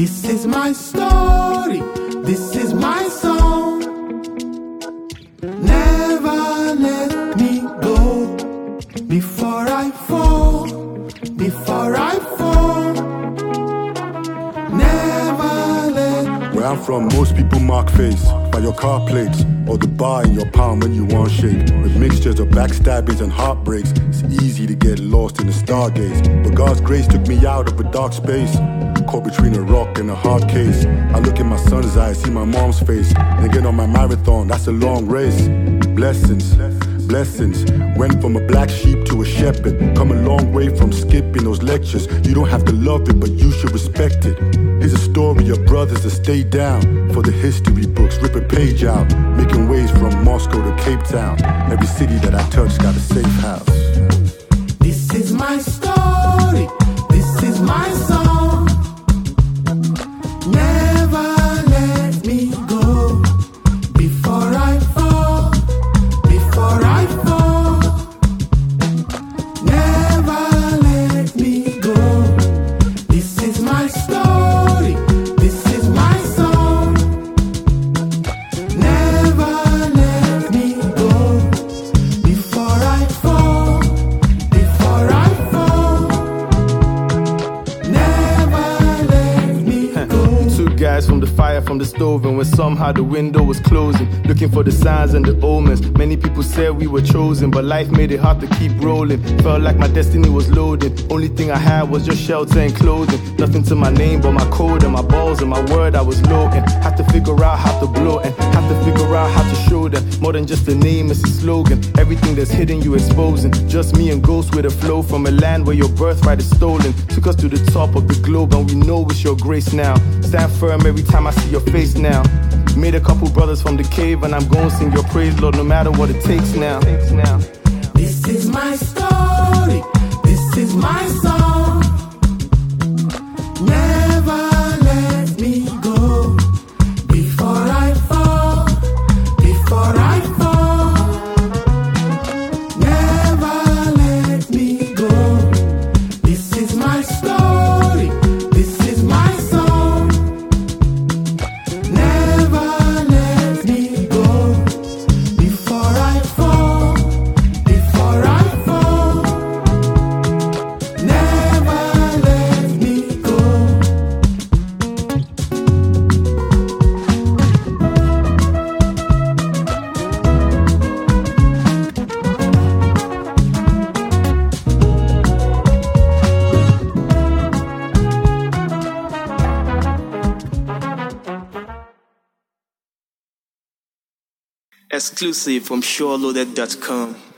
This is my story, this is my song. Never let me go before I fall, before I fall. Never let. Where I'm from, most people mark face by your car plates or the bar in your palm when you want shake. With mixtures of backstabbings and heartbreaks, it's easy to get lost in the stargaze. But God's grace took me out of a dark space, caught between a rock and a hard case. I look in my son's eyes, see my mom's face, and again on my marathon, that's a long race. Blessings, blessings. Went from a black sheep to a shepherd. Come a long way from skipping those lectures. You don't have to love it, but you should respect it. Here's a story of brothers that stay down for the history books. Rip a page out, making waves from Moscow to Cape Town. Every city that I touch got a safe house. This is my story, this is my song. Never let me go before I fall, before I fall. Never let me go. This is my story, this is my song. Never let me go before I fall, before I fall. Never let me go. Two guys from the fire from the stove, and when somehow the window was closing, looking for the signs and the omens. Many people said we were chosen, but life made it hard to keep rolling. Felt like my destiny was loading. Only thing I had was just shelter and clothing. Nothing to my name but my code and my balls and my word I was loading. Had to figure out how to blow and had to figure out how to show them. More than just a name, it's a slogan. Everything that's hidden you exposing. Just me and ghosts with a flow from a land where your birthright is stolen. Took us to the top of the globe and we know it's your grace now. Stand firm every time I see your face now. Made a couple brothers from the cave and I'm gonna sing your praise, Lord, no matter what it takes now. This is my story, this is my song. Never let me go before I fall, before I fall. Never let me go. This is my story, this is my song. Never let me go before I fall, before I fall. Never let me go. Exclusive from SureLoaded.com.